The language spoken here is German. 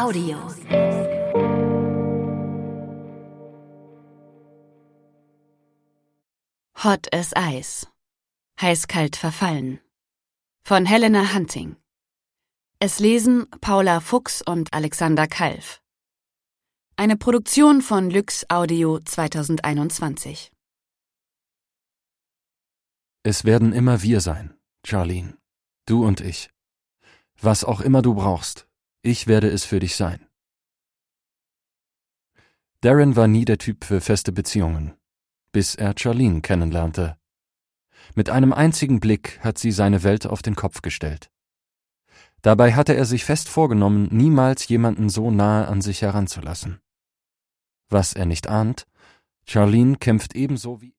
Audio. Hot as Ice. Heiß-kalt verfallen. Von Helena Hunting. Es lesen Paula Fuchs und Alexander Kalf. Eine Produktion von Lux Audio 2021. Es werden immer wir sein, Charlene. Du und ich. Was auch immer du brauchst, ich werde es für dich sein. Darren war nie der Typ für feste Beziehungen, bis er Charlene kennenlernte. Mit einem einzigen Blick hat sie seine Welt auf den Kopf gestellt. Dabei hatte er sich fest vorgenommen, niemals jemanden so nahe an sich heranzulassen. Was er nicht ahnt, Charlene kämpft ebenso wie